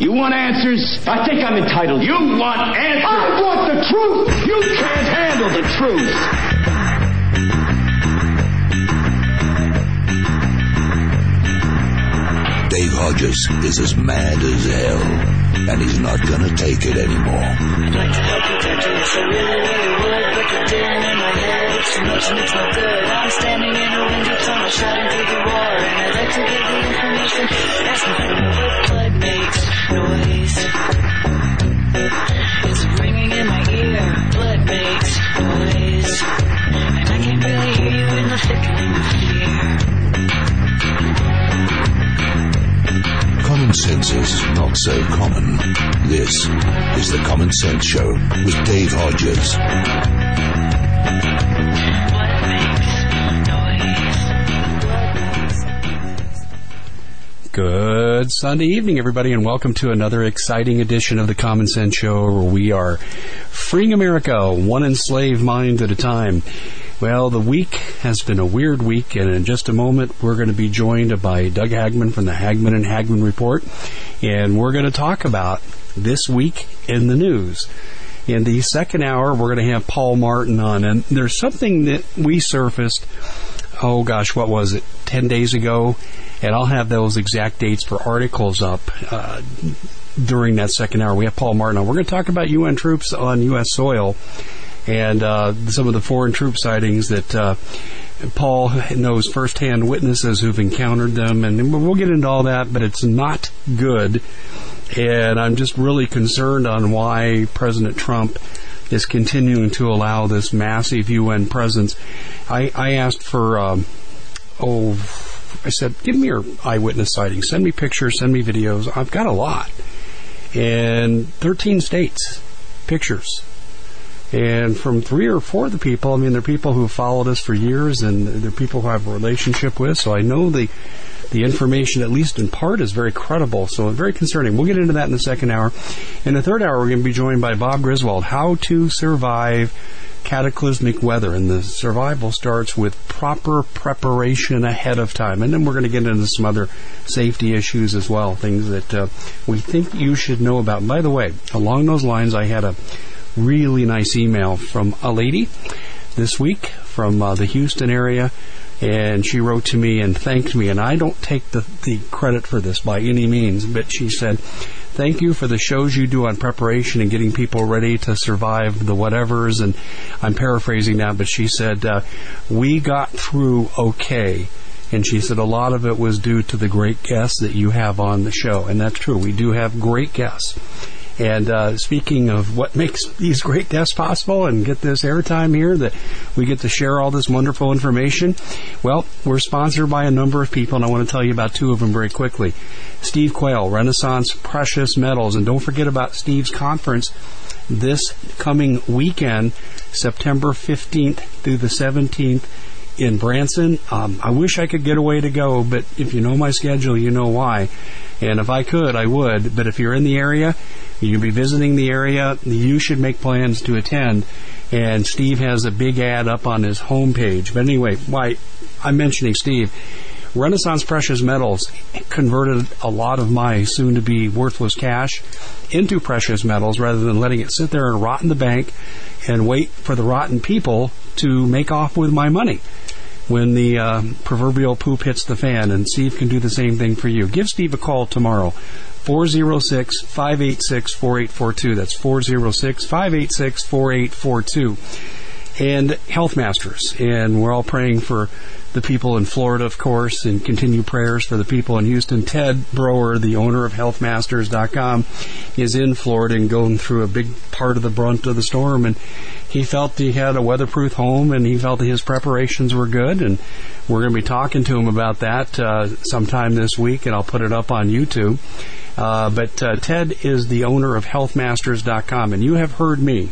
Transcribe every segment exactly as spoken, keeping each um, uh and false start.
You want answers? I think I'm entitled. You want answers? I want the truth! You can't handle the truth! Dave Hodges is as mad as hell, and he's not gonna take it anymore. I'd like to help you, Doctor, yes, I really, really would, but the din in my head, it's too much and it's no good. I'm standing in a windy tunnel, shouting through the roar, and I'd like to get the information, asking for more blood makes noise. It's ringing in my ear, blood makes noise, and I can't really hear you in the thickening of fear. Common sense is not so common. This is the Common Sense Show with Dave Hodges. Good Sunday evening, everybody, and welcome to another exciting edition of the Common Sense Show, where we are freeing America one enslaved mind at a time. Well, the week has been a weird week, and in just a moment, we're going to be joined by Doug Hagman from the Hagman and Hagman Report, and we're going to talk about this week in the news. In the second hour, we're going to have Paul Martin on, and there's something that we surfaced, oh gosh, what was it, ten days ago, and I'll have those exact dates for articles up uh, during that second hour. We have Paul Martin on. We're going to talk about U N troops on U S soil, and uh, some of the foreign troop sightings that uh, Paul knows firsthand witnesses who've encountered them, and we'll get into all that, but it's not good, and I'm just really concerned on why President Trump is continuing to allow this massive U N presence. I, I asked for, um, oh, I said, give me your eyewitness sightings, send me pictures, send me videos. I've got a lot, and thirteen states, pictures. And from three or four of the people, I mean, they're people who have followed us for years, and they're people who I have a relationship with, so I know the the information, at least in part, is very credible, so very concerning. We'll get into that in the second hour. In the third hour, we're going to be joined by Bob Griswold, How to Survive Cataclysmic Weather, and the survival starts with proper preparation ahead of time. And then we're going to get into some other safety issues as well, things that uh, we think you should know about. And by the way, along those lines, I had a really nice email from a lady this week from uh, the Houston area, and she wrote to me and thanked me, and I don't take the, the credit for this by any means, but she said, thank you for the shows you do on preparation and getting people ready to survive the whatevers, and I'm paraphrasing now, but she said, uh, we got through okay. And she said a lot of it was due to the great guests that you have on the show, and that's true. We do have great guests. And uh, speaking of what makes these great guests possible and get this airtime here, that we get to share all this wonderful information, well, we're sponsored by a number of people, and I want to tell you about two of them very quickly. Steve Quayle, Renaissance Precious Metals, and don't forget about Steve's conference this coming weekend, September fifteenth through the seventeenth in Branson. Um, I wish I could get away to go, but if you know my schedule, you know why. And if I could, I would. But if you're in the area, you'll be visiting the area, you should make plans to attend. And Steve has a big ad up on his homepage. But anyway, why I'm mentioning Steve. Renaissance Precious Metals converted a lot of my soon-to-be worthless cash into precious metals rather than letting it sit there and rot in the bank and wait for the rotten people to make off with my money when the uh, proverbial poop hits the fan. And Steve can do the same thing for you. Give Steve a call tomorrow, four oh six, five eight six, four eight four two. That's four oh six, five eight six, four eight four two. And Health Masters. And we're all praying for the people in Florida, of course, and continue prayers for the people in Houston. Ted Brower, the owner of health masters dot com, is in Florida and going through a big part of the brunt of the storm. And he felt he had a weatherproof home, and he felt that his preparations were good. And we're going to be talking to him about that uh, sometime this week, and I'll put it up on YouTube. Uh, but uh, Ted is the owner of health masters dot com, and you have heard me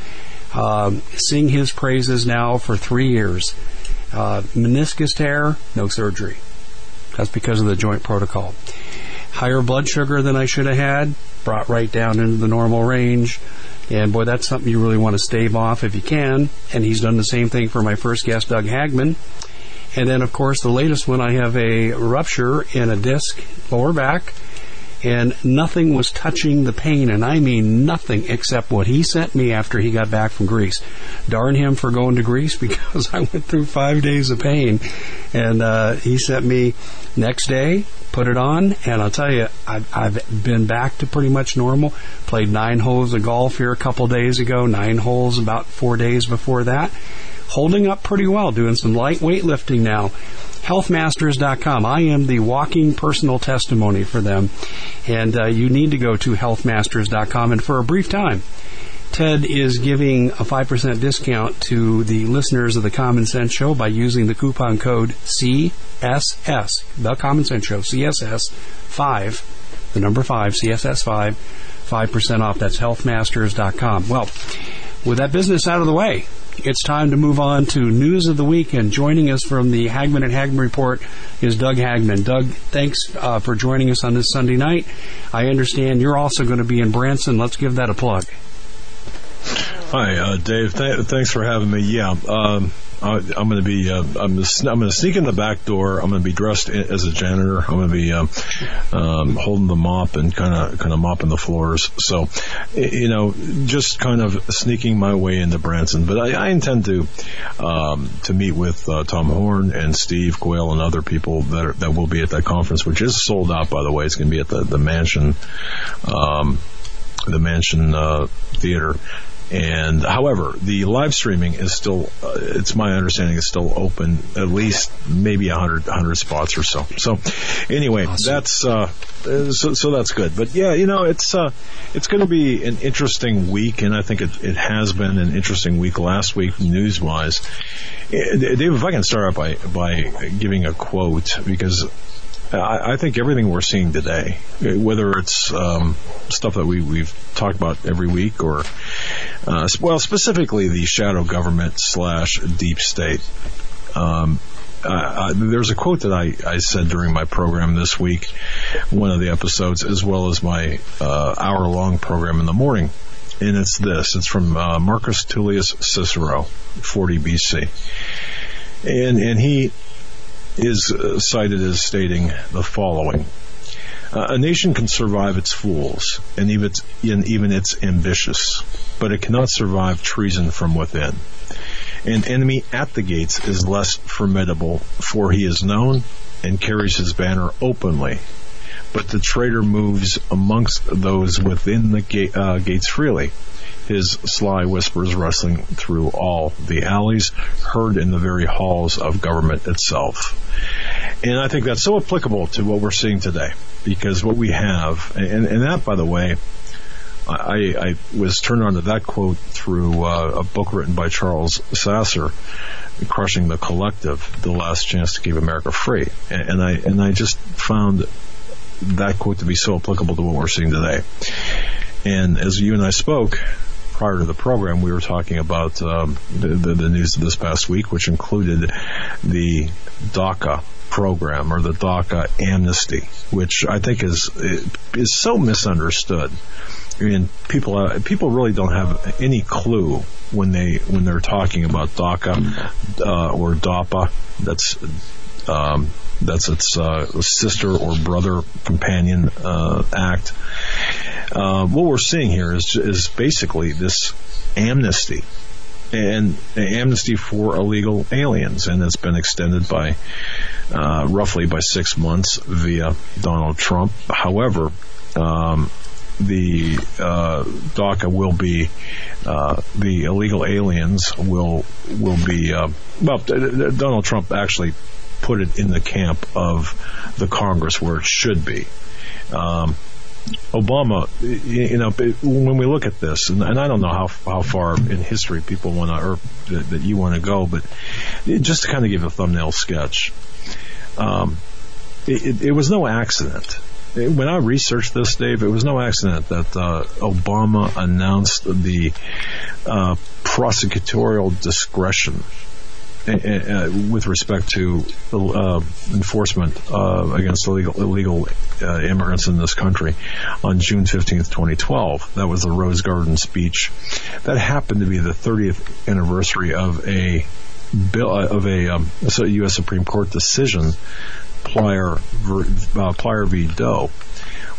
um, sing his praises now for three years. Uh, meniscus tear, no surgery. That's because of the joint protocol. Higher blood sugar than I should have had, brought right down into the normal range. And boy, that's something you really want to stave off if you can. And he's done the same thing for my first guest, Doug Hagman. And then, of course, the latest one, I have a rupture in a disc, lower back, and nothing was touching the pain, and I mean nothing except what he sent me after he got back from Greece. Darn him for going to Greece, because I went through five days of pain, and uh, he sent me next day, put it on, and I'll tell you, I've, I've been back to pretty much normal. Played nine holes of golf here a couple days ago, nine holes about four days before that. Holding up pretty well, doing some light weightlifting now. health masters dot com. I am the walking personal testimony for them, and uh, you need to go to health masters dot com. And for a brief time, Ted is giving a five percent discount to the listeners of the Common Sense Show by using the coupon code C S S, the Common Sense Show, C S S five, the number five, C S S five, five percent off. That's health masters dot com. Well, with that business out of the way, it's time to move on to News of the Week, and joining us from the Hagman and Hagman Report is Doug Hagman. Doug, thanks uh, for joining us on this Sunday night. I understand you're also going to be in Branson. Let's give that a plug. Hi, uh, Dave. Th- thanks for having me. Yeah, um, I, I'm going to be. Uh, I'm, I'm going to sneak in the back door. I'm going to be dressed as a janitor. I'm going to be um, um, holding the mop and kind of kind of mopping the floors. So, you know, just kind of sneaking my way into Branson. But I, I intend to um, to meet with uh, Tom Horn and Steve Quayle and other people that are, that will be at that conference, which is sold out, by the way. It's going to be at the the Mansion, um, the Mansion uh, Theater. And however, the live streaming is still, uh, it's my understanding, is still open, at least maybe a hundred, hundred spots or so. So anyway, awesome. that's, uh, so, so that's good. But yeah, you know, it's, uh, it's going to be an interesting week, and I think it, it has been an interesting week last week, news-wise. Dave, if I can start out by, by giving a quote, because I, I think everything we're seeing today, whether it's um, stuff that we, we've talked about every week or, uh, well, specifically the shadow government slash deep state. Um, uh, there's a quote that I, I said during my program this week, one of the episodes, as well as my uh, hour-long program in the morning. And it's this. It's from uh, Marcus Tullius Cicero, forty B C. And, and he is uh, cited as stating the following. Uh, a nation can survive its fools and even its, and even its ambitious, but it cannot survive treason from within. An enemy at the gates is less formidable, for he is known and carries his banner openly. But the traitor moves amongst those within the ga- uh, gates freely, his sly whispers rustling through all the alleys, heard in the very halls of government itself. And I think that's so applicable to what we're seeing today, because what we have, and, and that, by the way, I, I was turned on to that quote through uh, a book written by Charles Sasser, Crushing the Collective, The Last Chance to Keep America Free. And, and I and I just found that quote to be so applicable to what we're seeing today. And as you and I spoke prior to the program, we were talking about um, the, the, the news of this past week, which included the DACA program, or the DACA amnesty, which I think is is so misunderstood. I mean, people uh, people really don't have any clue when they when they're talking about DACA uh, or DAPA. That's um, that's its uh, sister or brother companion uh, act. Uh, what we're seeing here is is basically this amnesty, and amnesty for illegal aliens, and it's been extended by uh, roughly by six months via Donald Trump. However, um, the uh, DACA will be uh, the illegal aliens will will be uh, well. Donald Trump actually put it in the camp of the Congress, where it should be. Um, Obama, you know, when we look at this, and I don't know how how far in history people want to, or that you want to go, but just to kind of give a thumbnail sketch, um, it, it was no accident. When I researched this, Dave, it was no accident that uh, Obama announced the uh, prosecutorial discretion uh, uh, with respect to uh, enforcement uh, against illegal, illegal uh, immigrants in this country on June fifteenth, twenty twelve. That was the Rose Garden speech. That happened to be the thirtieth anniversary of a bill of a, um, a U S Supreme Court decision, Plyer, uh, Plyer v. Doe,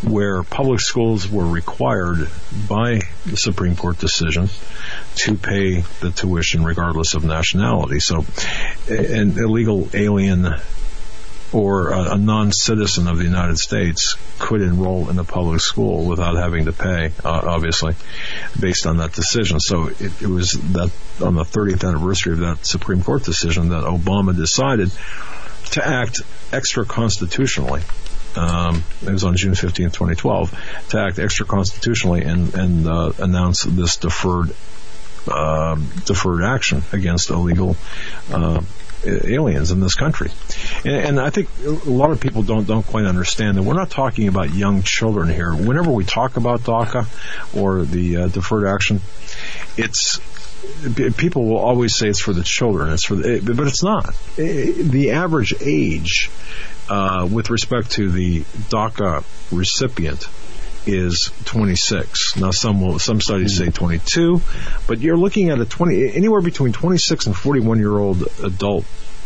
where public schools were required by the Supreme Court decision to pay the tuition regardless of nationality. So an illegal alien or a, a non-citizen of the United States could enroll in a public school without having to pay, uh, obviously, based on that decision. So it, it was that on the thirtieth anniversary of that Supreme Court decision that Obama decided to act extra-constitutionally. Um, it was on June fifteenth, twenty twelve, to act extra-constitutionally and, and uh, announce this deferred uh, deferred action against illegal uh aliens in this country. And, and I think a lot of people don't don't quite understand that we're not talking about young children here. Whenever we talk about DACA or the uh, deferred action, it's people will always say it's for the children. It's for the, but it's not. The average age uh, with respect to the DACA recipient is twenty-six. Now, some will, some studies say twenty-two, but you're looking at a twenty anywhere between twenty-six and forty-one year old adult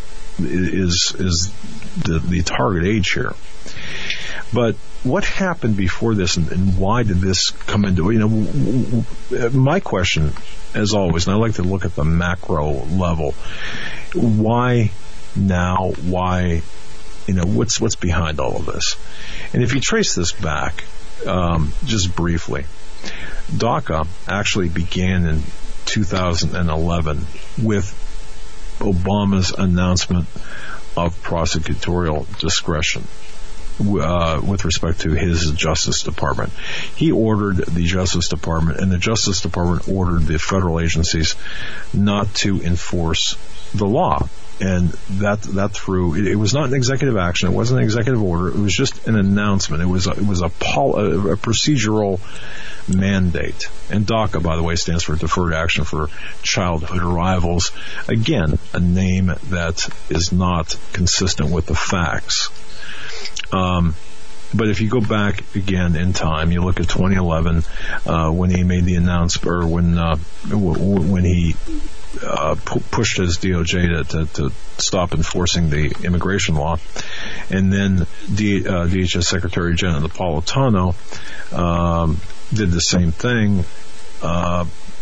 is is the the target age here. But what happened before this, and, and why did this come into? You know, w- w- my question, as always, and I like to look at the macro level. Why now? Why? You know, what's what's behind all of this? And if you trace this back. Um, just briefly, DACA actually began in two thousand eleven with Obama's announcement of prosecutorial discretion uh, with respect to his Justice Department. He ordered the Justice Department, and the Justice Department ordered the federal agencies not to enforce the law. And that that through it, it was not an executive action. It wasn't an executive order. It was just an announcement. It was a, it was a, pol, a, a procedural mandate. And DACA, by the way, stands for Deferred Action for Childhood Arrivals. Again, a name that is not consistent with the facts. Um, But if you go back again in time, you look at twenty eleven uh, when he made the announcement, or when uh, w- when he uh, pu- pushed his D O J to, to, to stop enforcing the immigration law, and then D, uh, D H S Secretary Janet Napolitano um, did the same thing uh,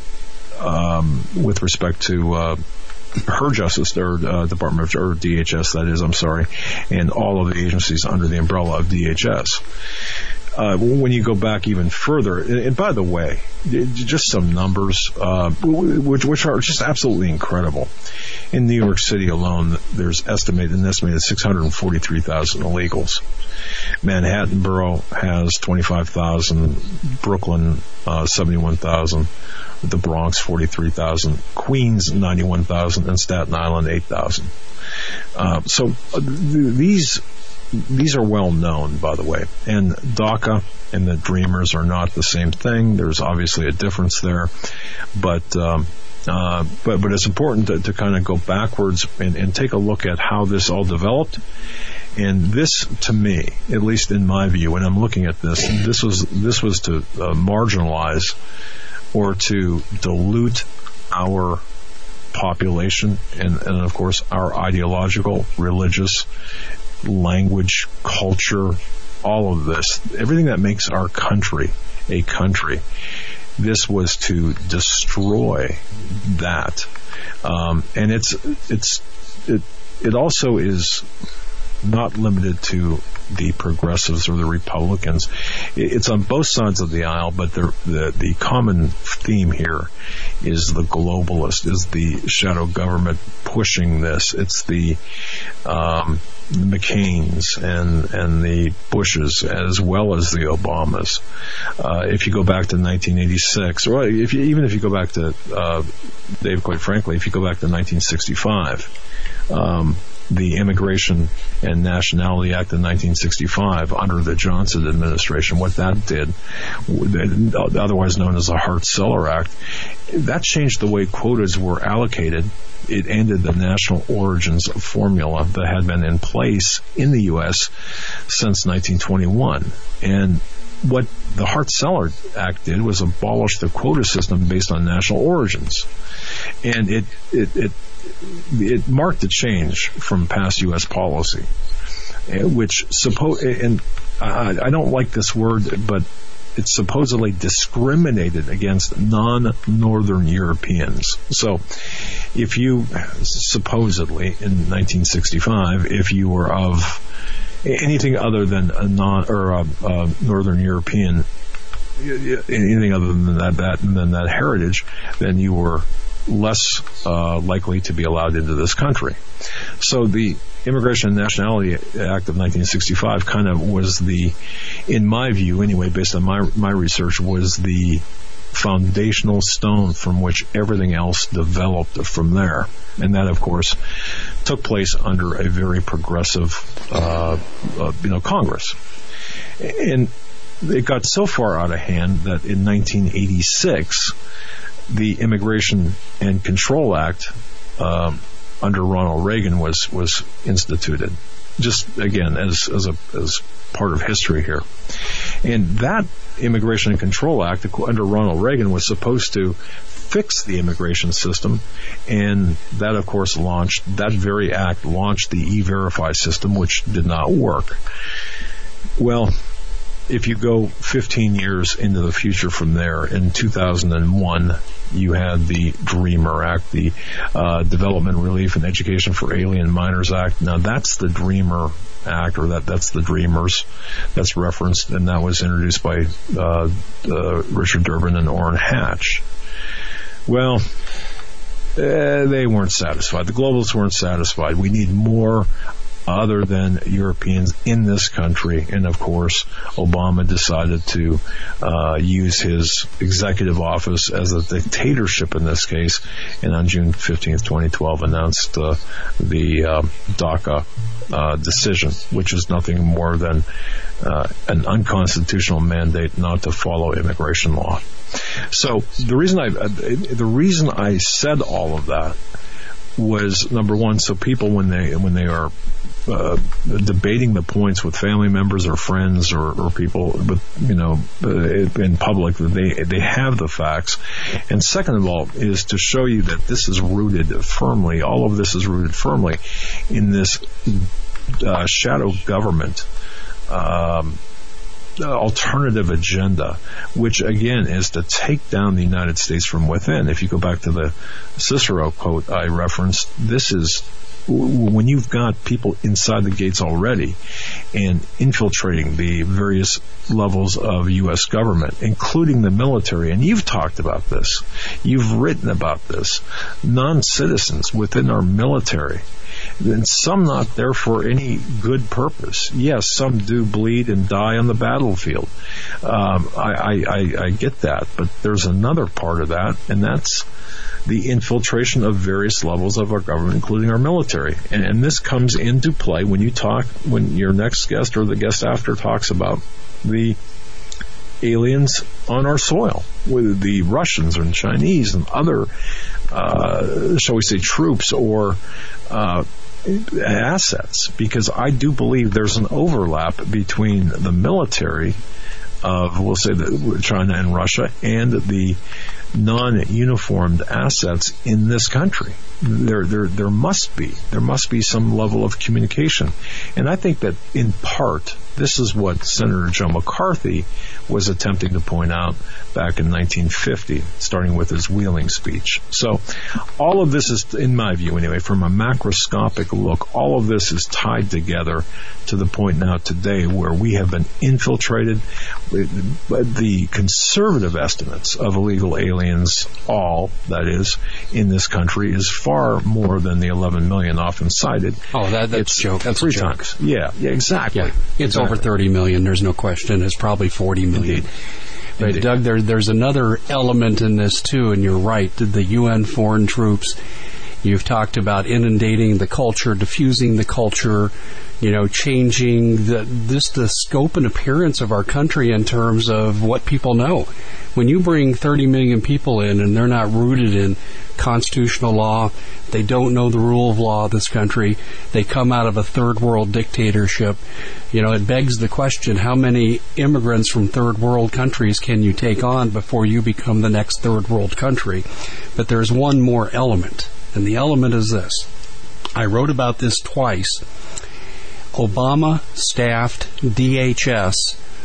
um, with respect to. Uh, her Justice, or uh, Department of, or D H S, that is, I'm sorry, and all of the agencies under the umbrella of D H S. Uh, when you go back even further, and, and by the way, just some numbers, uh, which, which are just absolutely incredible. In New York City alone, there's estimated, an estimated six hundred forty-three thousand illegals. Manhattan Borough has twenty-five thousand, Brooklyn, uh, seventy-one thousand, the Bronx, forty-three thousand, Queens, ninety-one thousand, and Staten Island, eight thousand. Uh, so uh, th- these these are well known, by the way. And DACA and the Dreamers are not the same thing. There's obviously a difference there, but um, uh, but but it's important to, to kind of go backwards and, and take a look at how this all developed. And this, to me, at least in my view, when I'm looking at this, this was this was to uh, marginalize or to dilute our population and, and, of course, our ideological, religious, language, culture, all of this, everything that makes our country a country. This was to destroy that. Um, and it's it's it it also is not limited to the progressives or the Republicans. It's on both sides of the aisle, but the the, the common theme here is the globalist, is the shadow government pushing this. It's the um, McCains and and the Bushes as well as the Obamas. Uh, if you go back to nineteen eighty-six, or if you, even if you go back to uh, Dave, quite frankly, if you go back to nineteen sixty-five. Um, the Immigration and Nationality Act of nineteen sixty-five under the Johnson administration, what that did, otherwise known as the Hart-Celler Act, that changed the way quotas were allocated. It ended the national origins formula that had been in place in the U S since nineteen twenty-one. And what the Hart-Celler Act did was abolish the quota system based on national origins. And it, it, it It marked a change from past U S policy, which suppose, and I, I don't like this word, but it's supposedly discriminated against non-Northern Europeans. So if you, supposedly, in nineteen sixty-five, if you were of anything other than a non or a, a Northern European, anything other than that, that than that heritage, then you were less uh, likely to be allowed into this country. So the Immigration and Nationality Act of nineteen sixty-five kind of was the, in my view anyway, based on my my research, was the foundational stone from which everything else developed from there. And that, of course, took place under a very progressive, uh, uh, you know, Congress. And it got so far out of hand that in nineteen eighty-six, the Immigration and Control Act um, under Ronald Reagan was was instituted. Just again, as as a as part of history here, and that Immigration and Control Act under Ronald Reagan was supposed to fix the immigration system, and that, of course, launched that very act launched the E-Verify system, which did not work. Well, if you go fifteen years into the future from there, in two thousand one, you had the DREAMER Act, the uh, Development, Relief, and Education for Alien Minors Act. Now, that's the DREAMER Act, or that that's the Dreamers that's referenced, and that was introduced by uh, uh, Richard Durbin and Orrin Hatch. Well, uh, they weren't satisfied. The globalists weren't satisfied. We need more other than Europeans in this country. And of course, Obama decided to uh, use his executive office as a dictatorship in this case, and on June fifteenth, twenty twelve, announced uh, the uh, DACA uh, decision, which is nothing more than uh, an unconstitutional mandate not to follow immigration law. So the reason I uh, the reason I said all of that was, number one, so people when they when they are uh, debating the points with family members or friends or, or people with, you know, uh, in public, they they have the facts. And second of all is to show you that this is rooted firmly, all of this is rooted firmly in this uh, shadow government um alternative agenda, which again is to take down the United States from within. If you go back to the Cicero quote I referenced, this is when you've got people inside the gates already and infiltrating the various levels of U S government, including the military, and you've talked about this, you've written about this, non-citizens within our military, and some not there for any good purpose. Yes, some do bleed and die on the battlefield. Um, I, I, I get that, but there's another part of that, and that's the infiltration of various levels of our government, including our military. And, and this comes into play when you talk, when your next guest or the guest after talks about the aliens on our soil, with the Russians and Chinese and other, uh, shall we say, troops or uh, assets, because I do believe there's an overlap between the military of, we'll say, the, China and Russia, and the non-uniformed assets in this country. There, there, there must be, there must be some level of communication, and I think that in part, this is what Senator Joe McCarthy was attempting to point out back in nineteen fifty, starting with his Wheeling speech. So all of this is, in my view anyway, from a macroscopic look, all of this is tied together to the point now today where we have been infiltrated. The conservative estimates of illegal aliens, all, that is, in this country is far more than the eleven million often cited. Oh, that, that's it's a joke. That's three a joke. times. Yeah, yeah, exactly. Yeah. It's exactly. over thirty million, there's no question. It's probably forty million. Indeed. But Indeed. Doug, there, there's another element in this too, and you're right. The U N foreign troops, you've talked about inundating the culture, diffusing the culture, you know, changing the, this the scope and appearance of our country in terms of what people know. When you bring thirty million people in and they're not rooted in constitutional law, they don't know the rule of law of this country, they come out of a third world dictatorship, you know, it begs the question, how many immigrants from third world countries can you take on before you become the next third world country? But there's one more element, and the element is this. I wrote about this twice. Obama staffed D H S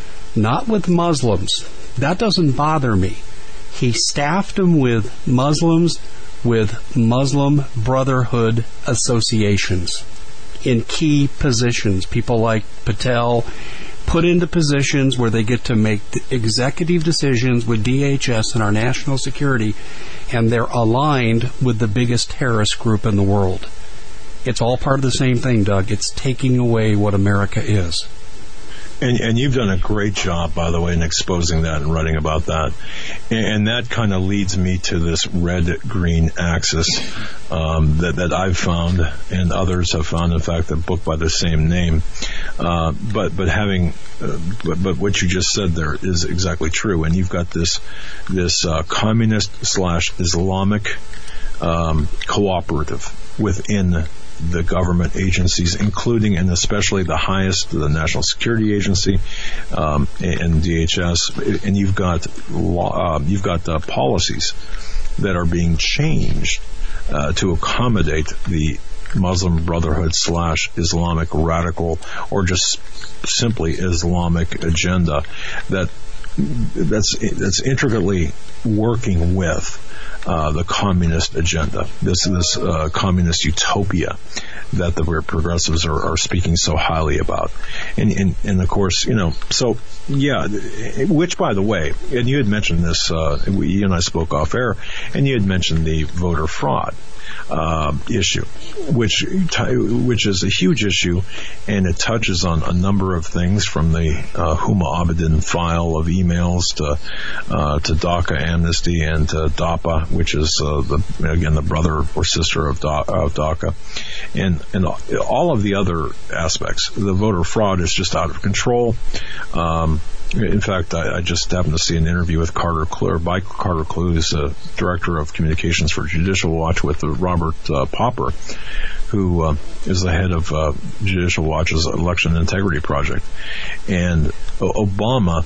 not with Muslims. That doesn't bother me. He staffed them with Muslims with Muslim Brotherhood associations in key positions. People like Patel put into positions where they get to make executive decisions with D H S and our national security, and they're aligned with the biggest terrorist group in the world. It's all part of the same thing, Doug. It's taking away what America is. And, and you've done a great job, by the way, in exposing that and writing about that. And, and that kind of leads me to this red-green axis um, that, that I've found, and others have found, in fact, a book by the same name. Uh, but but having, uh, but, but what you just said there is exactly true. And you've got this this uh, communist slash Islamic um, cooperative within the government agencies, including and especially the highest, the National Security Agency, um, and D H S, and you've got law, uh, you've got uh, policies that are being changed uh, to accommodate the Muslim Brotherhood slash Islamic radical, or just simply Islamic agenda that that's that's intricately working with Uh, the communist agenda, this this uh, communist utopia that the progressives are, are speaking so highly about, and, and and of course, you know, so yeah, which by the way, and you had mentioned this, uh, we, you and I spoke off air, and you had mentioned the voter fraud uh, issue, which which is a huge issue, and it touches on a number of things, from the uh, Huma Abedin file of emails to uh, to DACA amnesty and to DAPA, which is uh, the again the brother or sister of, da- of DACA, and and all of the other aspects. The voter fraud is just out of control. Um, In fact, I, I just happened to see an interview with Carter Clue, by Carter Clue, who's the director of communications for Judicial Watch, with uh, Robert uh, Popper, who uh, is the head of uh, Judicial Watch's Election Integrity Project. And Obama,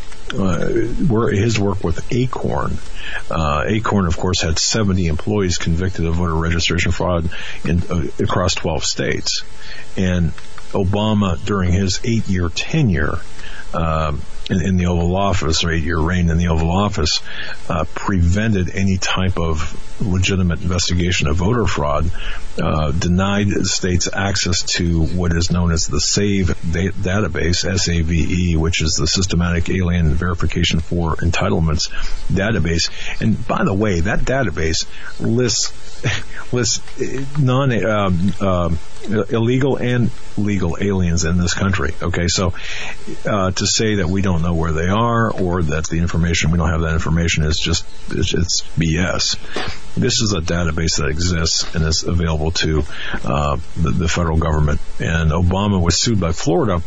uh, were, his work with Acorn, uh, Acorn, of course, had seventy employees convicted of voter registration fraud in, uh, across twelve states. And Obama, during his eight-year tenure, um, In, in the Oval Office, or eight-year reign in the Oval Office, uh, prevented any type of legitimate investigation of voter fraud, uh, denied states access to what is known as the SAVE da- database, S A V E, which is the Systematic Alien Verification for Entitlements database. And by the way, that database lists lists non um, um, illegal and legal aliens in this country. Okay, so uh, to say that we don't know where they are, or that the information, we don't have that information, is just it's, it's B S. This is a database that exists and is available to uh, the, the federal government. And Obama was sued by Florida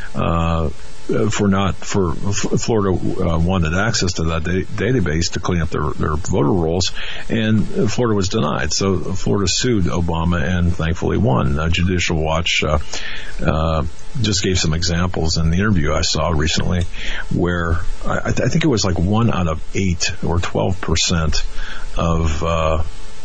uh, for not for Florida uh, wanted access to that da- database to clean up their, their voter rolls, and Florida was denied. So Florida sued Obama and thankfully won. Uh, Judicial Watch uh, uh, just gave some examples in the interview I saw recently, where I, I think it was like one out of eight or twelve percent of uh,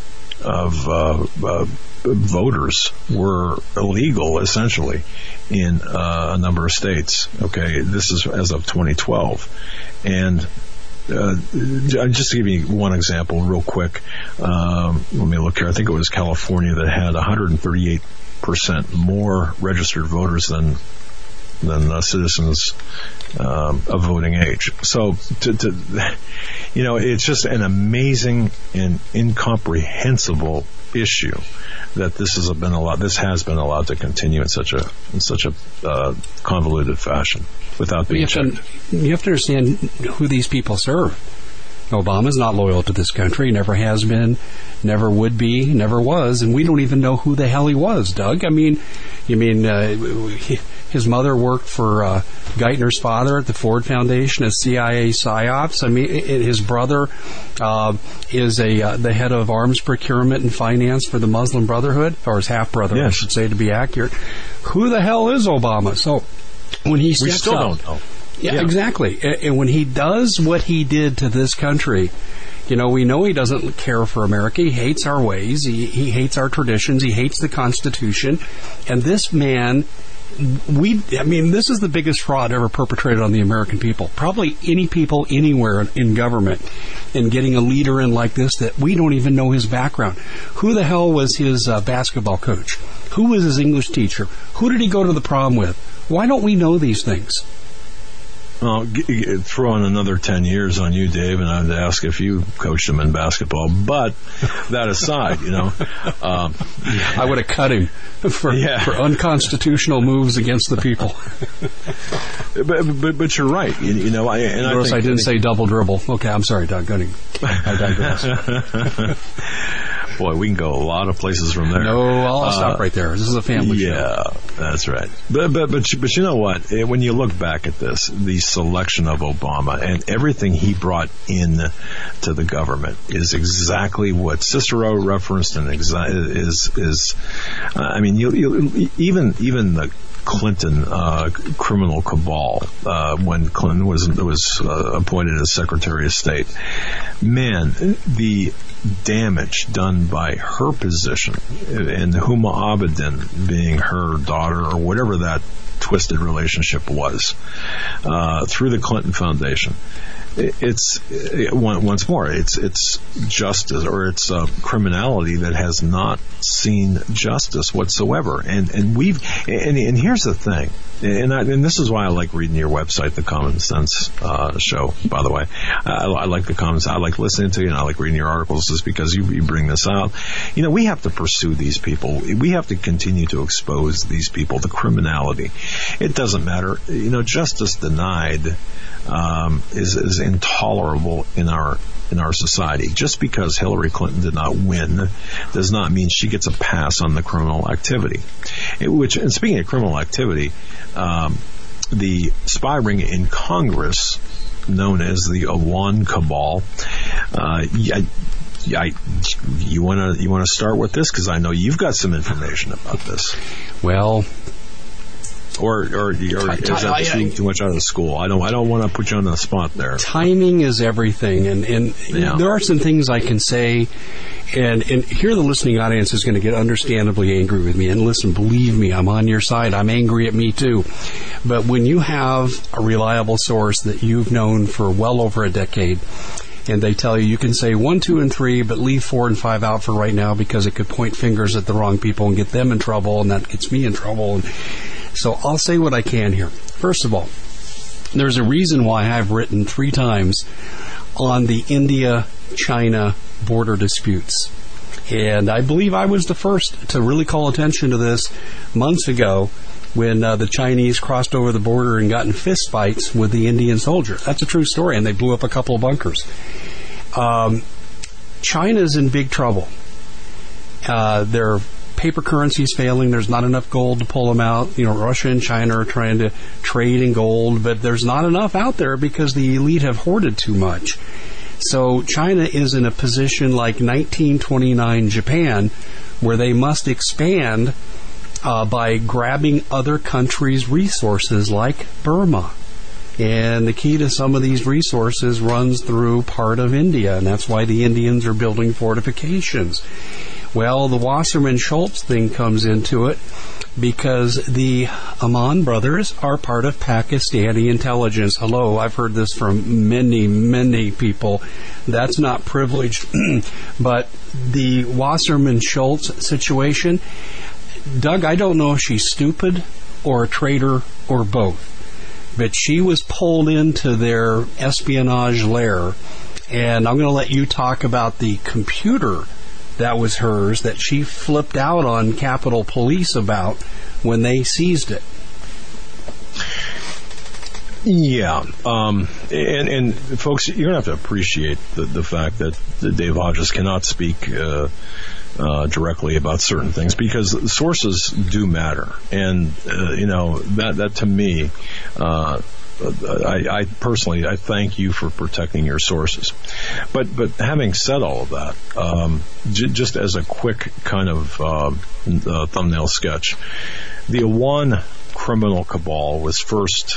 of uh, uh, voters were illegal, essentially, in uh, a number of states. Okay, this is as of twenty twelve, and uh, just to give you one example, real quick. Um, let me look here. I think it was California that had one hundred thirty-eight percent more registered voters than than uh, citizens um, of voting age. So, to, to, you know, it's just an amazing and incomprehensible issue that this has been allowed. This has been allowed to continue in such a in such a uh, convoluted fashion without being you have checked. To, you have to understand who these people serve. Obama's not loyal to this country, never has been, never would be, never was, and we don't even know who the hell he was, Doug. I mean, you mean uh, his mother worked for uh, Geithner's father at the Ford Foundation as C I A PsyOps. I mean, his brother uh, is a uh, the head of arms procurement and finance for the Muslim Brotherhood, or his half-brother, yes. I should say, to be accurate. Who the hell is Obama? So when he steps we still up, don't know. Yeah, yeah, exactly. And when he does what he did to this country, you know, we know he doesn't care for America. He hates our ways. He, he hates our traditions. He hates the Constitution. And this man we, I mean, this is the biggest fraud ever perpetrated on the American people. Probably any people anywhere in government, and getting a leader in like this that we don't even know his background. Who the hell was his uh, basketball coach? Who was his English teacher? Who did he go to the prom with? Why don't we know these things? Well, g- g- throw in another ten years on you, Dave, and I'd ask if you coached him in basketball. But that aside, you know. Um, I would have cut him for, yeah. for unconstitutional moves against the people. but, but but you're right. You, you know, I, and I, Notice think, I didn't I say double dribble. Okay, I'm sorry, Doug. I digress. Boy, we can go a lot of places from there. No, I'll uh, stop right there. This is a family yeah, show. Yeah, that's right. But but but but you know what? When you look back at this, the selection of Obama and everything he brought in to the government is exactly what Cicero referenced, and exa- is is. Uh, I mean, you, you even even the Clinton uh, criminal cabal uh, when Clinton was was uh, appointed as Secretary of State. Man, the damage done by her position, and Huma Abedin being her daughter or whatever that twisted relationship was, uh, through the Clinton Foundation. It's it, once more, it's it's justice, or it's uh, criminality that has not seen justice whatsoever. And and we've and, and here's the thing, and I, and this is why I like reading your website, the Common Sense uh, Show. By the way, I, I like the comments. I like listening to you, and I like reading your articles, just because you, you bring this out. You know, we have to pursue these people. We have to continue to expose these people, the criminality. It doesn't matter. You know, justice denied um, is is intolerable in our in our society. Just because Hillary Clinton did not win does not mean she gets a pass on the criminal activity. It, which, and speaking of criminal activity, um, the spy ring in Congress, known as the Awan Cabal, uh, I, I, you want to you want to start with this, because I know you've got some information about this. Well. Or, or, or is that too, too much out of the school? I don't. I don't want to put you on the spot there. Timing is everything, and and yeah. there are some things I can say, and and here the listening audience is going to get understandably angry with me. And listen, believe me, I'm on your side. I'm angry at me too. But when you have a reliable source that you've known for well over a decade, and they tell you you can say one, two, and three, but leave four and five out for right now because it could point fingers at the wrong people and get them in trouble, and that gets me in trouble. And so I'll say what I can here. First of all, there's a reason why I've written three times on the India-China border disputes. And I believe I was the first to really call attention to this months ago when uh, the Chinese crossed over the border and got in fist fights with the Indian soldiers. That's a true story, and they blew up a couple of bunkers. Um, China's in big trouble. Uh, they're paper currency is failing. There's not enough gold to pull them out. You know, Russia and China are trying to trade in gold, but there's not enough out there because the elite have hoarded too much. So China is in a position like nineteen twenty-nine Japan, where they must expand uh, by grabbing other countries' resources like Burma. And the key to some of these resources runs through part of India, and that's why the Indians are building fortifications. Well, the Wasserman-Schultz thing comes into it because the Aman brothers are part of Pakistani intelligence. Hello, I've heard this from many, many people. That's not privileged. But the Wasserman-Schultz situation, Doug, I don't know if she's stupid or a traitor or both. But she was pulled into their espionage lair, and I'm going to let you talk about the computer that was hers that she flipped out on Capitol Police about when they seized it. Yeah, um, and, and folks, you're going to have to appreciate the, the fact that Dave Hodges cannot speak uh, uh, directly about certain things because sources do matter. And, uh, you know, that, that to me, uh, I, I personally, I thank you for protecting your sources. But but having said all of that, um, j- just as a quick kind of uh, uh, thumbnail sketch, the Awan criminal cabal was first,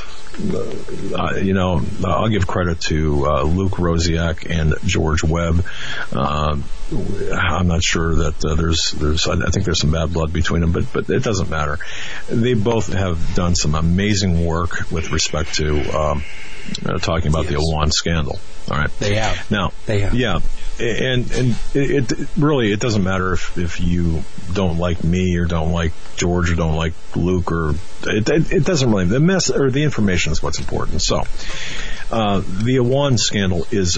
uh, you know, I'll give credit to uh, Luke Rosiak and George Webb. Uh, I'm not sure that uh, there's, there's, I think there's some bad blood between them, but, but it doesn't matter. They both have done some amazing work with respect to um, uh, talking about yes. the Awan scandal. All right. They have. Now, they have. Yeah. And and it, it really it doesn't matter if, if you don't like me or don't like George or don't like Luke or it it, it doesn't really the mess or the information is what's important. So uh, the Awan scandal is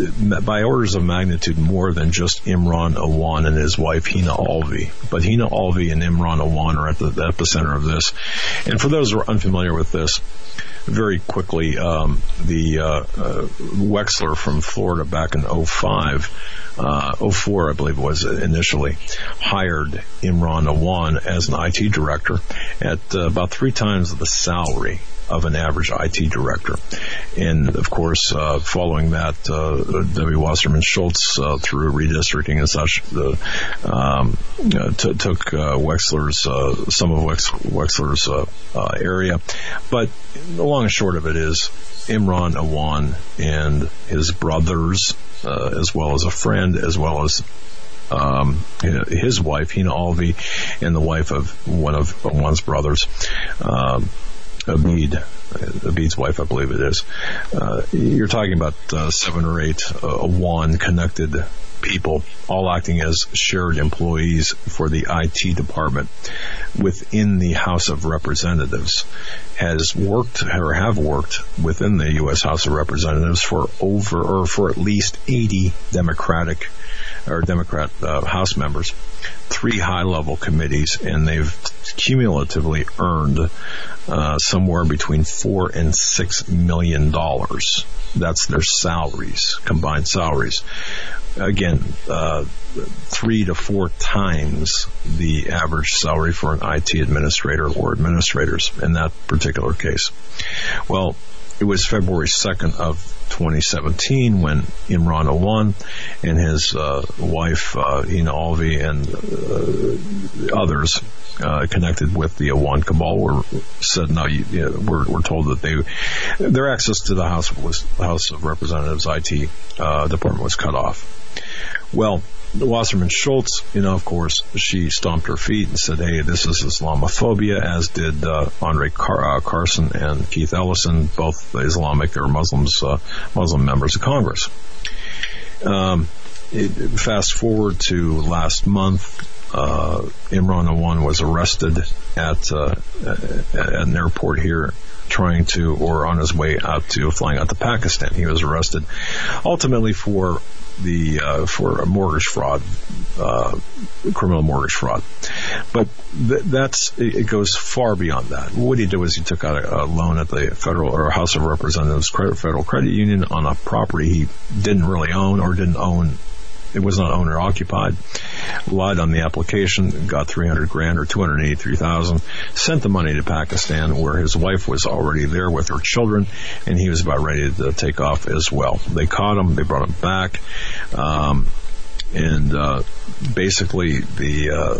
by orders of magnitude more than just Imran Awan and his wife Hina Alvi, but Hina Alvi and Imran Awan are at the, the epicenter of this. And for those who are unfamiliar with this, very quickly, um, the uh, uh, Wexler from Florida back in oh five, uh, oh four, I believe it was initially, hired Imran Awan as an I T director at uh, about three times the salary of an average I T director. And, of course, uh, following that, uh, Debbie Wasserman Schultz, uh, through redistricting and such, uh, um, uh, t- took uh, Wexler's, uh, some of Wex- Wexler's uh, uh, area. But the long and short of it is Imran Awan and his brothers, uh, as well as a friend, as well as Um, his wife, Hina Alvi, and the wife of one of Awan's brothers, um, Abid, Abid's wife, I believe it is. Uh, you're talking about uh, seven or eight uh, Awan-connected people, all acting as shared employees for the I T department within the House of Representatives, has worked or have worked within the U S House of Representatives for over or for at least eighty Democratic or Democrat uh, House members, three high-level committees, and they've cumulatively earned uh, somewhere between four and six million dollars. That's their salaries, combined salaries. Again, uh, three to four times the average salary for an I T administrator or administrators in that particular case. Well, it was February second of twenty seventeen when Imran Awan and his uh, wife, uh, Hina Alvi, and uh, others uh, connected with the Awan cabal were said, no, you, you know, we're, we're told that they their access to the House was House of Representatives I T uh, department was cut off. Well, Wasserman Schultz, you know, of course, she stomped her feet and said, hey, this is Islamophobia, as did uh, Andre Car- uh, Carson and Keith Ellison, both Islamic or Muslims, uh, Muslim members of Congress. Um, it, fast forward to last month, uh, Imran Awan was arrested at, uh, at an airport here, trying to, or on his way out to, flying out to Pakistan. He was arrested ultimately for the uh, for a mortgage fraud, uh, criminal mortgage fraud. But th- that's it goes far beyond that. What he did was he took out a, a loan at the Federal or House of Representatives credit, Federal Credit Union on a property he didn't really own or didn't own. It was not owner occupied. Lied on the application, got three hundred grand or two hundred eighty-three thousand. Sent the money to Pakistan, where his wife was already there with her children, and he was about ready to take off as well. They caught him. They brought him back, um, and uh, basically the uh,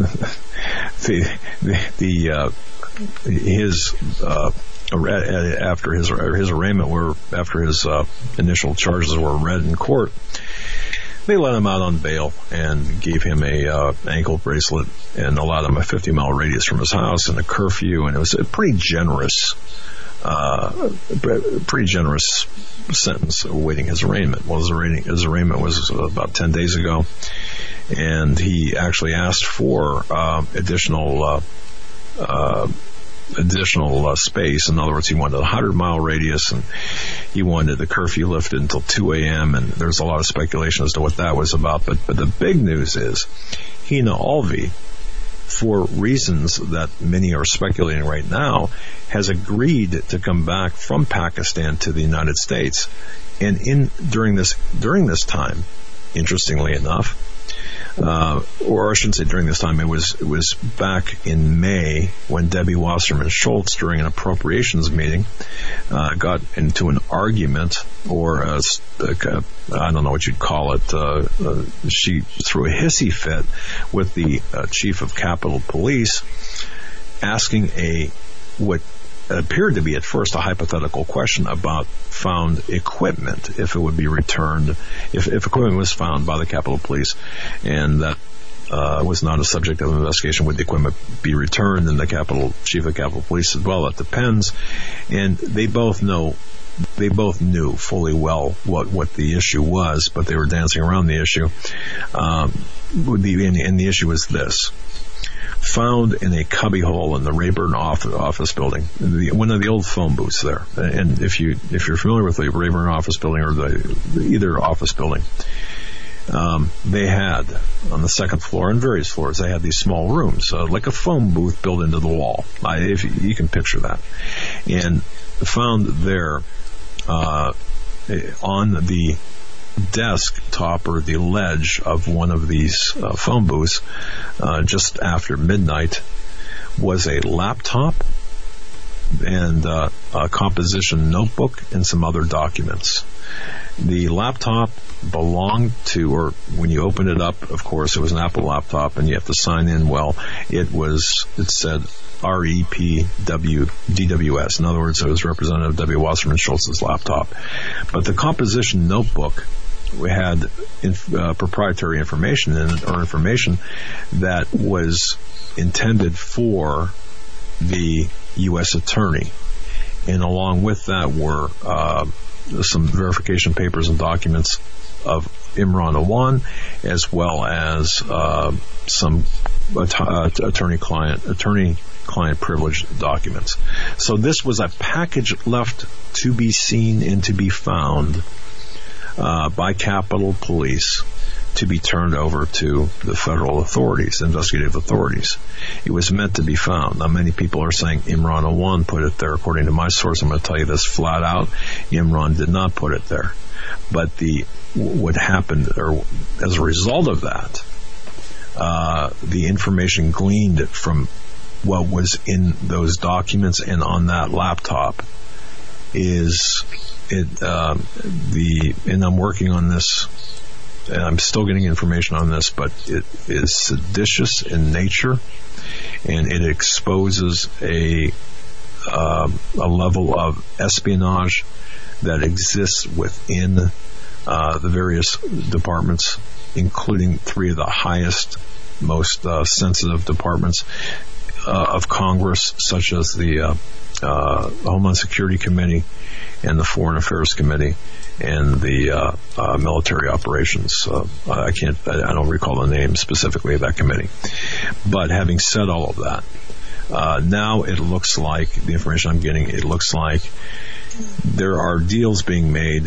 the the, the uh, his. Uh, after his his arraignment, were after his uh, initial charges were read in court, they let him out on bail and gave him a uh, ankle bracelet and allowed him a fifty mile radius from his house and a curfew, and it was a pretty generous, uh, pretty generous sentence awaiting his arraignment. Well, his arraignment, his arraignment was about ten days ago, and he actually asked for uh, additional. Uh, uh, additional uh, space. In other words, he wanted a one hundred mile radius, and he wanted the curfew lifted until two a.m., and there's a lot of speculation as to what that was about. But, but the big news is Hina Alvi, for reasons that many are speculating right now, has agreed to come back from Pakistan to the United States. And in during this during this time, interestingly enough, Uh, or I shouldn't say during this time, it was it was back in May when Debbie Wasserman Schultz, during an appropriations meeting, uh, got into an argument, or a, a, I don't know what you'd call it. Uh, uh, she threw a hissy fit with the uh, chief of Capitol Police, asking a what appeared to be at first a hypothetical question about found equipment, if it would be returned, if, if equipment was found by the Capitol Police, and that uh, was not a subject of investigation, would the equipment be returned? And the Capitol Chief of Capitol Police said, well, that depends. And they both know, they both knew fully well what, what the issue was, but they were dancing around the issue. Um, the, and, and the issue was this. Found in a cubbyhole in the Rayburn office, office building, the, one of the old phone booths there. And if you if you're familiar with the Rayburn office building or the, the either office building, um, they had on the second floor and various floors they had these small rooms, uh, like a phone booth built into the wall. I, if you, you can picture that, and found there uh, on the desktop or the ledge of one of these uh, phone booths uh, just after midnight was a laptop and uh, a composition notebook and some other documents. The laptop belonged to, or when you open it up, of course, it was an Apple laptop and you have to sign in. Well, it was, it said R E P W D W S. In other words, it was Representative W. Wasserman Schultz's laptop. But the composition notebook we had inf- uh, proprietary information in it, or information that was intended for the U S attorney. And along with that were uh, some verification papers and documents of Imran Awan, as well as uh, some att- uh, attorney-client attorney-client privilege documents. So this was a package left to be seen and to be found Uh, by Capitol Police to be turned over to the federal authorities, investigative authorities. It was meant to be found. Now, many people are saying Imran Awan put it there. According to my source, I'm going to tell you this flat out. Imran did not put it there. But the what happened, or as a result of that, uh, the information gleaned from what was in those documents and on that laptop is it uh, the and I'm working on this and I'm still getting information on this, but it is seditious in nature and it exposes a uh, a level of espionage that exists within uh, the various departments, including three of the highest, most uh, sensitive departments uh, of Congress, such as the uh, uh, Homeland Security Committee and the Foreign Affairs Committee and the uh, uh, Military Operations. Uh, I can't, I don't recall the name specifically of that committee. But having said all of that, uh, now it looks like, the information I'm getting, it looks like there are deals being made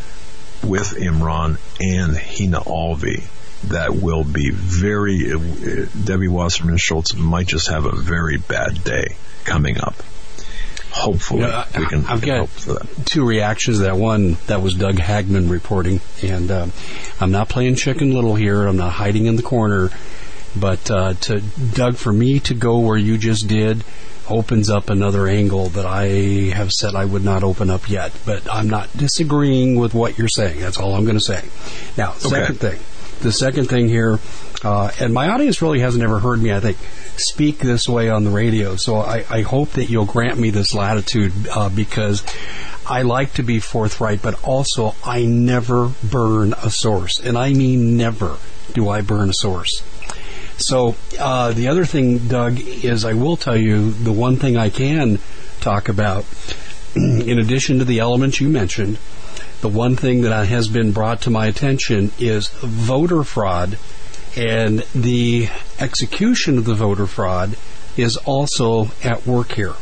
with Imran and Hina Alvi that will be very, uh, Debbie Wasserman Schultz might just have a very bad day coming up. Hopefully, you know, we can. I've can got hope for that. Two reactions to that. One, that was Doug Hagman reporting, and um, I'm not playing Chicken Little here. I'm not hiding in the corner. But uh, to Doug, for me to go where you just did, opens up another angle that I have said I would not open up yet. But I'm not disagreeing with what you're saying. That's all I'm going to say. Now, second okay. thing. The second thing here, uh, and my audience really hasn't ever heard me, I think, speak this way on the radio. So I, I hope that you'll grant me this latitude uh, because I like to be forthright, but also I never burn a source. And I mean never do I burn a source. So uh, the other thing, Doug, is I will tell you the one thing I can talk about, in addition to the elements you mentioned, the one thing that has been brought to my attention is voter fraud, and the execution of the voter fraud is also at work here.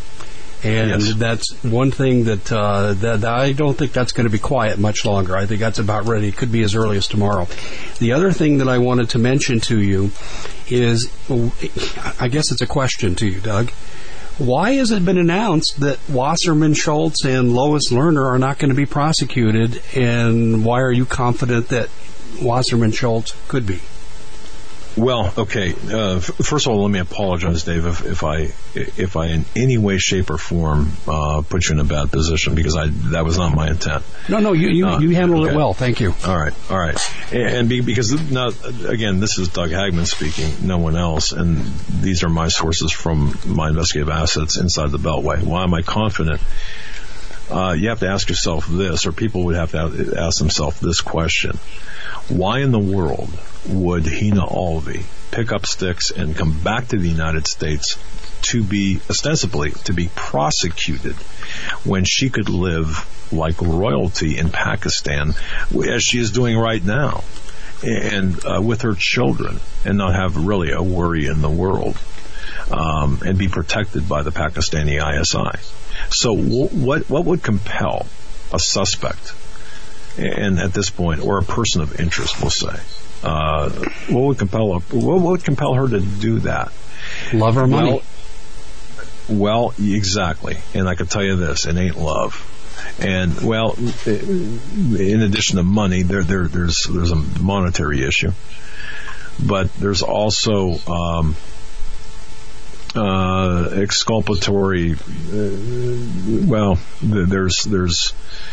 And yes. That's one thing that, uh, that, that I don't think that's going to be quiet much longer. I think that's about ready. It could be as early as tomorrow. The other thing that I wanted to mention to you is, I guess it's a question to you, Doug. Why has it been announced that Wasserman Schultz and Lois Lerner are not going to be prosecuted, and why are you confident that Wasserman Schultz could be? Well, okay. Uh, f- first of all, let me apologize, Dave, if, if I if I in any way, shape, or form uh, put you in a bad position, because I that was not my intent. No, no, you you, uh, you handled okay. it well. Thank you. All right, all right. And, and be, because now, again, this is Doug Hagman speaking, no one else, and these are my sources from my investigative assets inside the Beltway. Why am I confident? Uh, you have to ask yourself this, or people would have to ask themselves this question: why in the world would Hina Alvi pick up sticks and come back to the United States to be, ostensibly, to be prosecuted when she could live like royalty in Pakistan, as she is doing right now, and uh, with her children, and not have really a worry in the world, um, and be protected by the Pakistani I S I? So w- what what would compel a suspect, and at this point, or a person of interest, we'll say, uh, what would compel her, what would compel her to do that? Love or money? Well, well, exactly. And I can tell you this: it ain't love. And well, in addition to money, there there there's there's a monetary issue, but there's also um, uh, exculpatory. Uh, well, there's there's.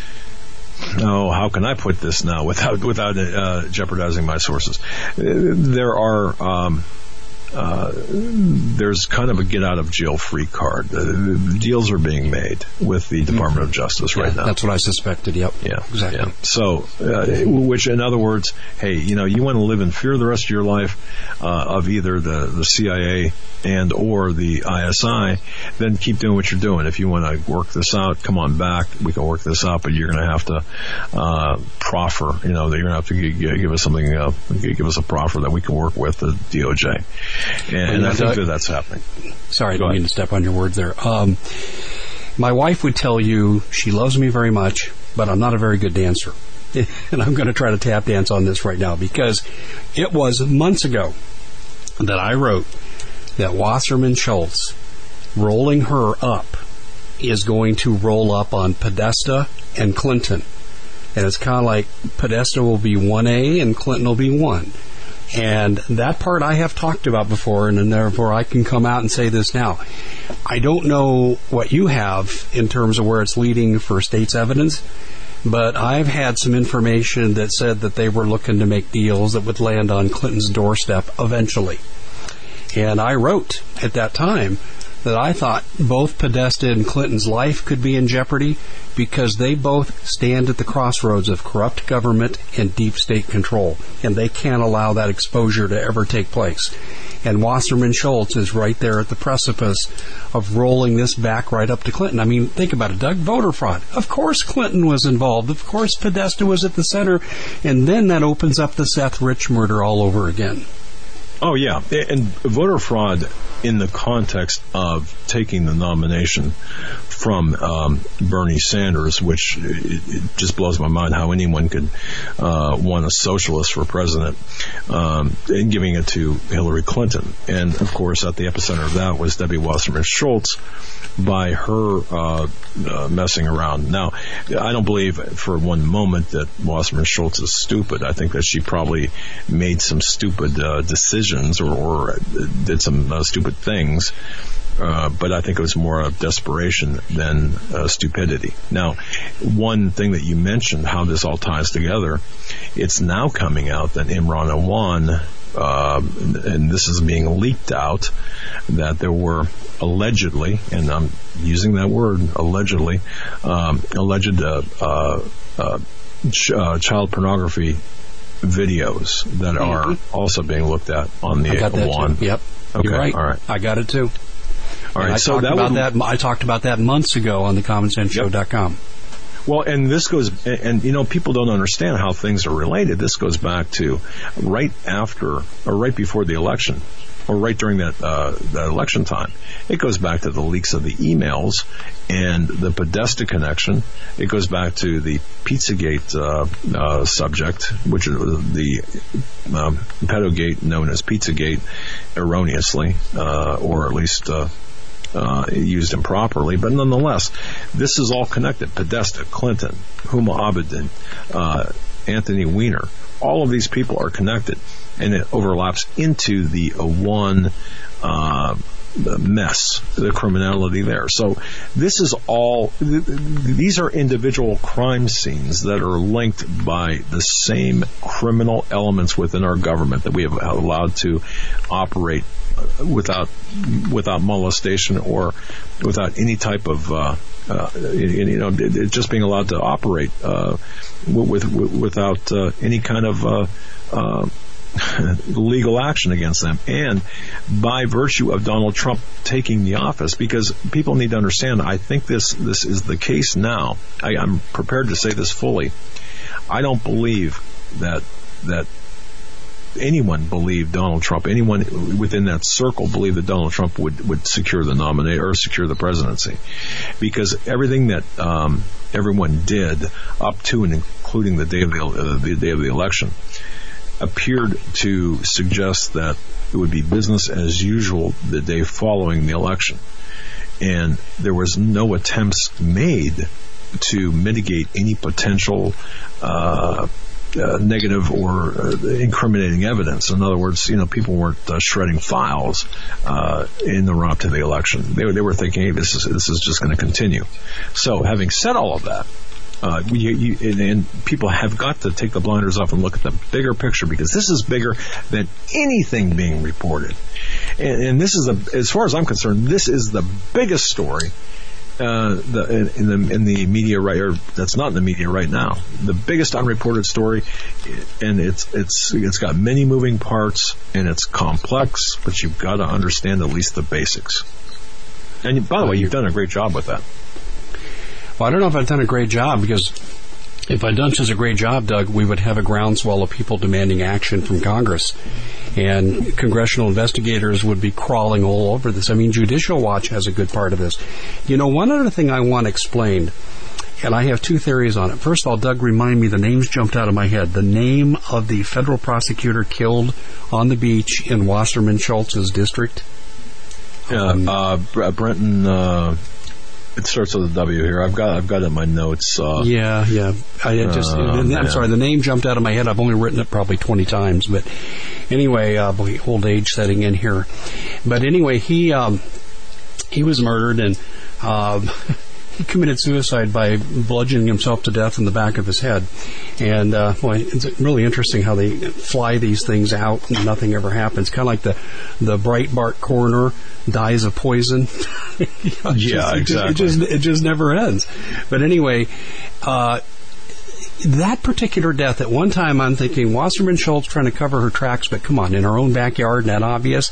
Oh, how can I put this now without without uh, jeopardizing my sources? There are um, uh, there's kind of a get out of jail free card. Uh, deals are being made with the Department of Justice yeah, right now. That's what I suspected. Yep. Yeah. Exactly. Yeah. So, uh, which in other words, hey, you know, you want to live in fear the rest of your life uh, of either the the C I A and or the I S I, then keep doing what you're doing. If you want to work this out, come on back. We can work this out, but you're going to have to uh, proffer. You know, you're going to have to give, give us something, uh, give us a proffer that we can work with the D O J. And, and I think that that's happening. Sorry, I don't mean to step on your words there. Um, my wife would tell you she loves me very much, but I'm not a very good dancer. And I'm going to try to tap dance on this right now, because it was months ago that I wrote that Wasserman Schultz, rolling her up, is going to roll up on Podesta and Clinton. And it's kind of like Podesta will be one A and Clinton will be one. And that part I have talked about before, and therefore I can come out and say this now. I don't know what you have in terms of where it's leading for state's evidence, but I've had some information that said that they were looking to make deals that would land on Clinton's doorstep eventually. And I wrote at that time that I thought both Podesta and Clinton's life could be in jeopardy because they both stand at the crossroads of corrupt government and deep state control, and they can't allow that exposure to ever take place. And Wasserman Schultz is right there at the precipice of rolling this back right up to Clinton. I mean, think about it, Doug. Voter fraud. Of course Clinton was involved. Of course Podesta was at the center. And then that opens up the Seth Rich murder all over again. Oh, yeah. And voter fraud in the context of taking the nomination from um, Bernie Sanders, which it, it just blows my mind how anyone could uh, want a socialist for president, um, and giving it to Hillary Clinton. And, of course, at the epicenter of that was Debbie Wasserman Schultz by her uh, uh, messing around. Now, I don't believe for one moment that Wasserman Schultz is stupid. I think that she probably made some stupid uh, decisions or, or did some uh, stupid things. Uh, but I think it was more of desperation than uh, stupidity. Now, one thing that you mentioned, how this all ties together, it's now coming out that Imran Awan, uh, and this is being leaked out, that there were allegedly, and I'm using that word, allegedly, um, alleged uh, uh, uh, ch- uh, child pornography videos that are also being looked at on the I got Awan. That too. Yep. Okay. You're right. All right. I got it too. All right, I so talked that about would, that. I talked about that months ago on the common sense show dot com. Well, and this goes, and, and you know, people don't understand how things are related. This goes back to right after, or right before the election, or right during that, uh, that election time. It goes back to the leaks of the emails and the Podesta connection. It goes back to the Pizzagate uh, uh, subject, which is the um, pedogate known as Pizzagate erroneously, uh, or at least uh, uh, used improperly. But nonetheless, this is all connected. Podesta, Clinton, Huma Abedin, uh, Anthony Weiner. All of these people are connected, and it overlaps into the uh, one uh, mess, the criminality there. So this is all, th- these are individual crime scenes that are linked by the same criminal elements within our government that we have allowed to operate without without molestation or without any type of uh, uh, you know just being allowed to operate uh, with, with without uh, any kind of uh, uh, legal action against them, and by virtue of Donald Trump taking the office, because people need to understand, I think this this is the case now. I, I'm prepared to say this fully. I don't believe that that anyone believed Donald Trump, anyone within that circle believed that Donald Trump would, would secure the nomination or secure the presidency, because everything that um, everyone did up to and including the day of the, uh, the day of the election appeared to suggest that it would be business as usual the day following the election, and there was no attempts made to mitigate any potential uh, Uh, negative or uh, incriminating evidence. In other words, you know, people weren't uh, shredding files uh, in the run up to the election. They, they were thinking, hey, this is this is just going to continue. So, having said all of that, uh, you, you, and, and people have got to take the blinders off and look at the bigger picture, because this is bigger than anything being reported. And, and this is, a, as far as I'm concerned, this is the biggest story. Uh, the, in the in the media right, or that's not in the media right now. The biggest unreported story, and it's it's it's got many moving parts, and it's complex. But you've got to understand at least the basics. And by the way, you've done a great job with that. Well, I don't know if I've done a great job, because if I'd done such a great job, Doug, we would have a groundswell of people demanding action from Congress. And congressional investigators would be crawling all over this. I mean, Judicial Watch has a good part of this. You know, one other thing I want explained, and I have two theories on it. First of all, Doug, remind me, the names jumped out of my head. The name of the federal prosecutor killed on the beach in Wasserman Schultz's district. Yeah, um, uh, Brenton... Uh It starts with a W here. I've got I've got it in my notes. Uh, yeah, yeah. I just uh, I'm man. sorry. The name jumped out of my head. I've only written it probably twenty times. But anyway, uh, boy, old age setting in here. But anyway, he um, he was murdered, and uh, he committed suicide by bludgeoning himself to death in the back of his head. And uh, boy, it's really interesting how they fly these things out and nothing ever happens. Kind of like the the Breitbart coroner dies of poison. you know, yeah, just, exactly. It just, it just never ends. But anyway, uh, that particular death, at one time I'm thinking, Wasserman Schultz trying to cover her tracks, but come on, in her own backyard, not obvious.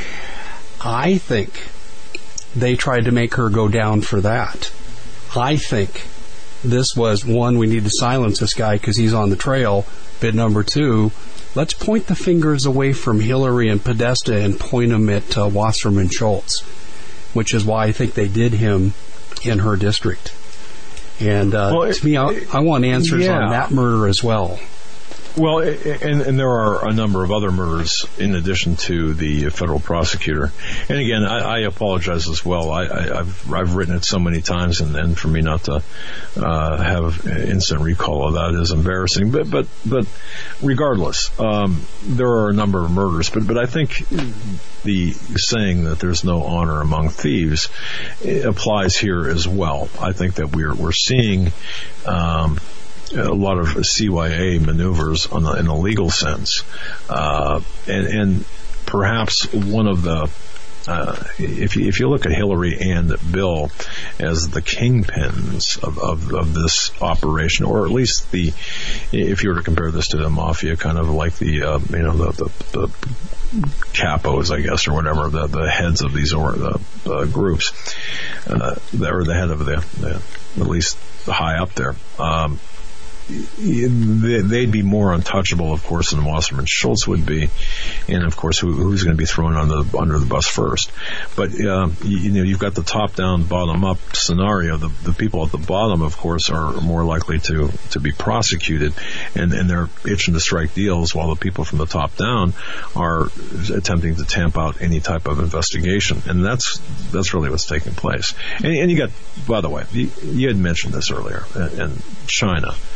I think they tried to make her go down for that. I think this was, one, we need to silence this guy because he's on the trail. But number two, let's point the fingers away from Hillary and Podesta and point them at uh, Wasserman Schultz, which is why I think they did him in her district. And uh, well, to me, I, I want answers yeah. on that murder as well. Well, and, and there are a number of other murders in addition to the federal prosecutor. And again, I, I apologize as well. I, I, I've I've written it so many times, and, and for me not to uh, have instant recall of that is embarrassing. But but but regardless, um, there are a number of murders. But but I think the saying that there's no honor among thieves applies here as well. I think that we're we're seeing. Um, a lot of C Y A maneuvers on the, in a legal sense, uh, and, and perhaps one of the uh, if you if you look at Hillary and Bill as the kingpins of, of, of this operation, or at least the if you were to compare this to the mafia, kind of like the uh, you know the, the, the capos, I guess, or whatever, the, the heads of these or the uh, groups, uh, or the head of the, the at least high up there. Um, they'd be more untouchable, of course, than Wasserman Schultz would be, and of course, who, who's going to be thrown on the, under the bus first? But uh, you, you know, you've got the top-down, bottom-up scenario. The, the people at the bottom, of course, are more likely to, to be prosecuted, and, and they're itching to strike deals, while the people from the top down are attempting to tamp out any type of investigation, and that's that's really what's taking place. And, and you got, by the way, you, you had mentioned this earlier, in China.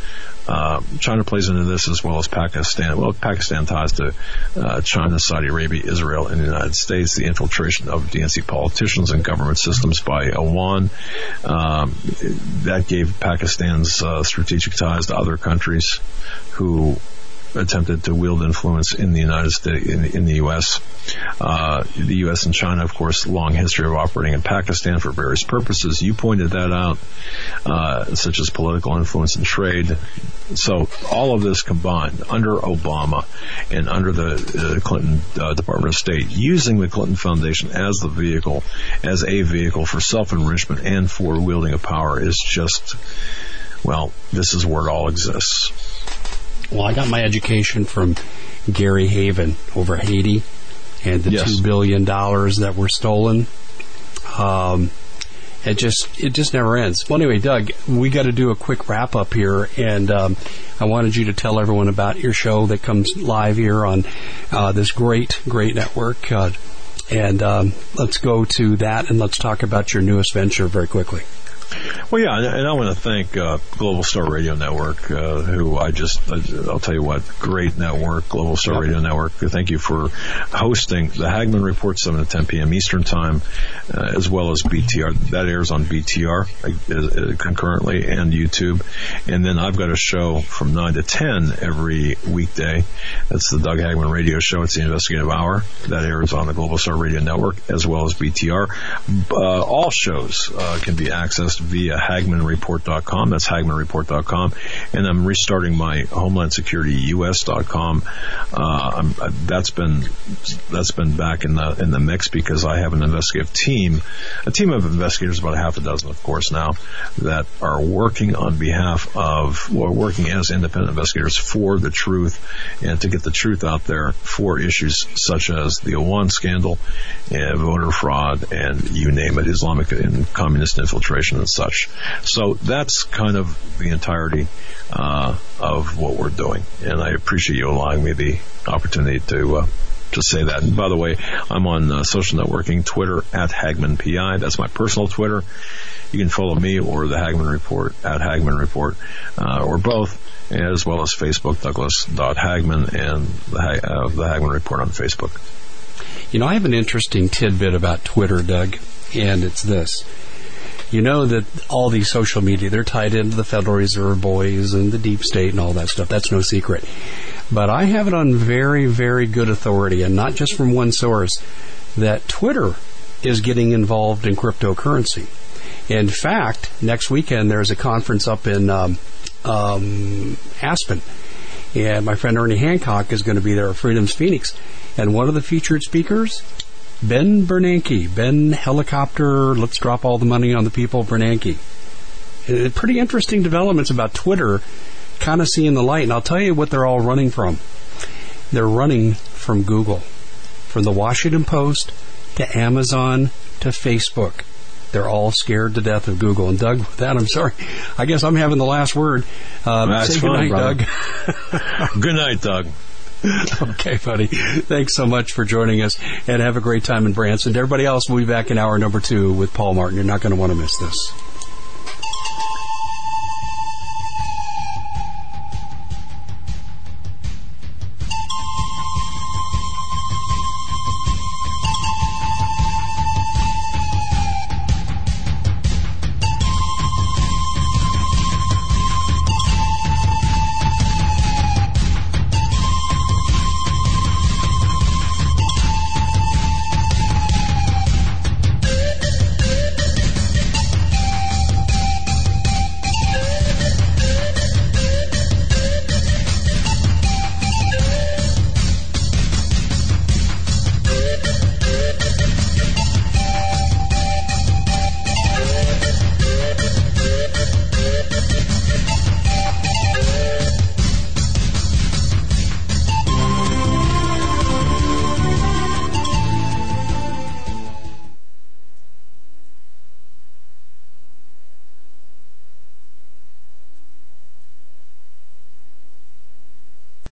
Uh, China plays into this as well as Pakistan. Well, Pakistan ties to uh, China, Saudi Arabia, Israel, and the United States. The infiltration of D N C politicians and government systems by Iran. Um, that gave Pakistan's uh, strategic ties to other countries who attempted to wield influence in the United States, in, in the U S. Uh, the U S and China, of course, long history of operating in Pakistan for various purposes. You pointed that out, uh, such as political influence and trade. So all of this combined under Obama and under the uh, Clinton uh, Department of State, using the Clinton Foundation as the vehicle, as a vehicle for self-enrichment and for wielding of power is just, well, this is where it all exists. Well, I got my education from Gary Haven over Haiti and the yes. two billion dollars that were stolen. Um, it just it just never ends. Well, anyway, Doug, we got to do a quick wrap up here, and um, I wanted you to tell everyone about your show that comes live here on uh, this great, great network. Uh, and um, let's go to that, and let's talk about your newest venture very quickly. Well, yeah, and I want to thank uh, Global Star Radio Network, uh, who I just, I'll tell you what, great network, Global Star yep. Radio Network. Thank you for hosting the Hagmann Report, seven to ten p.m. Eastern Time, uh, as well as B T R. That airs on B T R uh, concurrently and YouTube. And then I've got a show from nine to ten every weekday. That's the Doug Hagmann Radio Show. It's the Investigative Hour. That airs on the Global Star Radio Network, as well as B T R. Uh, all shows uh, can be accessed via Hagmann Report dot com. That's Hagmann Report dot com. And I'm restarting my Homeland Security U S dot com. Uh, I'm, uh, that's been that's been back in the in the mix because I have an investigative team, a team of investigators, about a half a dozen, of course, now, that are working on behalf of, well, working as independent investigators for the truth and to get the truth out there for issues such as the Iran scandal and voter fraud and you name it, Islamic and communist infiltration and such. So that's kind of the entirety uh, of what we're doing, and I appreciate you allowing me the opportunity to uh, to say that. And by the way, I'm on uh, social networking, Twitter at Hagmann P I. That's my personal Twitter. You can follow me or the Hagmann Report at Hagmann Report, uh, or both, as well as Facebook, Douglas dot Hagmann, and the, uh, the Hagmann Report on Facebook. You know, I have an interesting tidbit about Twitter, Doug, and it's this. You know that all these social media, they're tied into the Federal Reserve Boys and the deep state and all that stuff. That's no secret. But I have it on very, very good authority, and not just from one source, that Twitter is getting involved in cryptocurrency. In fact, next weekend there's a conference up in um, um, Aspen, and my friend Ernie Hancock is going to be there at Freedom's Phoenix. And one of the featured speakers, Ben Bernanke, Ben Helicopter, let's drop all the money on the people, Bernanke. Uh, pretty interesting developments about Twitter kind of seeing the light. And I'll tell you what they're all running from. They're running from Google. From the Washington Post to Amazon to Facebook. They're all scared to death of Google. And Doug, with that, I'm sorry. I guess I'm having the last word. Um, That's say fine, good night, Doug. Good night, Doug. Okay, buddy. Thanks so much for joining us, and have a great time in Branson. To everybody else, we'll be back in hour number two with Paul Martin. You're not going to want to miss this.